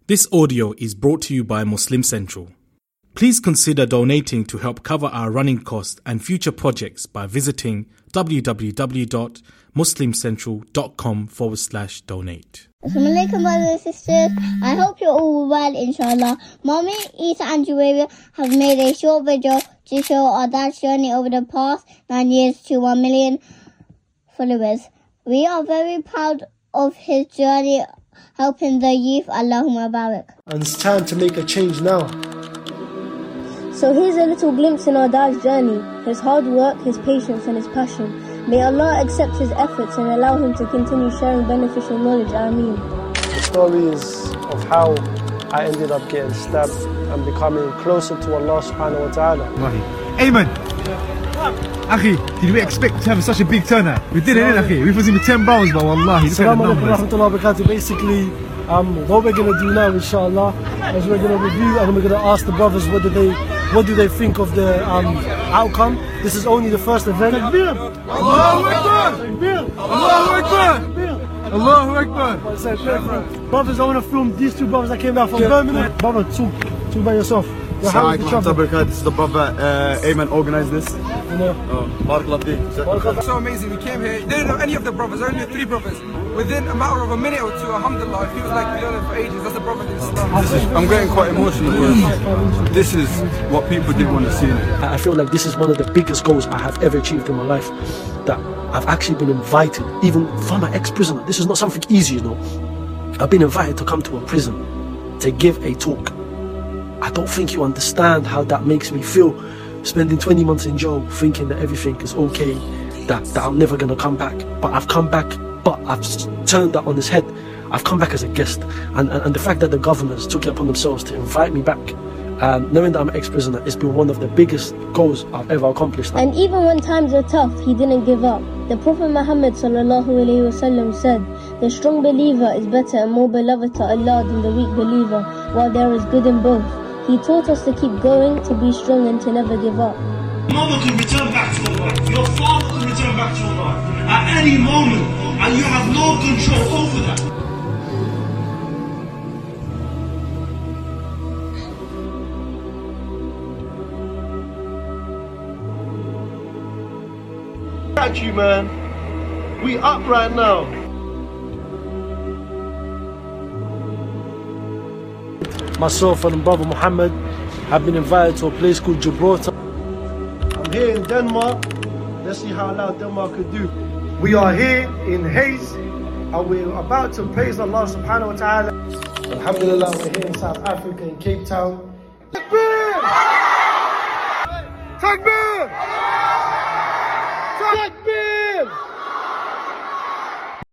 This audio is brought to you by Muslim Central. Please consider donating to help cover our running costs and future projects by visiting www.muslimcentral.com/donate. Assalamu alaikum, brothers and sisters. I hope you're all well, inshallah. Mommy, Isa and Juwaria have made a short video to show our dad's journey over the past 9 years to 1 million followers. We are very proud of his journey helping the youth. Allahumma barak. And it's time to make a change now. So here's a little glimpse in our dad's journey, his hard work, his patience and his passion. May Allah accept his efforts and allow him to continue sharing beneficial knowledge. Ameen. The story is of how I ended up getting stabbed and becoming closer to Allah subhanahu wa ta'ala. Ayman! Akhi, did we expect to have such a big turnout? We didn't, Akhi. We was in the 10 bars, but wallahi, look at the numbers. Basically, what we're going to do now, inshallah, is we're going to review and we're going to ask the brothers what do they think of the outcome. This is only the first event. Allahu Akbar! Allahu Akbar! Allahu Akbar! Brothers, I want to film these two brothers that came down from Birmingham. Brother, talk by yourself. This is the brother Ayman organised this. So amazing, we came here, didn't know any of the brothers, only 3 brothers. Within a matter of a minute or two, alhamdulillah, it feels like we've done it for ages. That's the brother in Islam. I'm getting quite emotional because this is what people did want to see. I feel like this is one of the biggest goals I have ever achieved in my life. That I've actually been invited, even from my ex-prisoner. This is not something easy, you know. I've been invited to come to a prison to give a talk. I don't think you understand how that makes me feel, spending 20 months in jail thinking that everything is okay, that I'm never going to come back. But I've come back, but I've turned that on its head. I've come back as a guest. And the fact that the governors took it upon themselves to invite me back, knowing that I'm an ex-prisoner, it's been one of the biggest goals I've ever accomplished. And even when times are tough, he didn't give up. The Prophet Muhammad ﷺ said, the strong believer is better and more beloved to Allah than the weak believer, while there is good in both. He taught us to keep going, to be strong and to never give up. Mother can return back to Allah. Your father can return back to Allah at any moment, and you have no control over that. Thank you, man. We up right now. Myself and brother Muhammad have been invited to a place called Gibraltar. I'm here in Denmark. Let's see how loud Denmark could do. We are here in Hayes and we're about to praise Allah subhanahu wa ta'ala. Alhamdulillah, we're here in South Africa, in Cape Town. Takbir! Takbir! Takbir!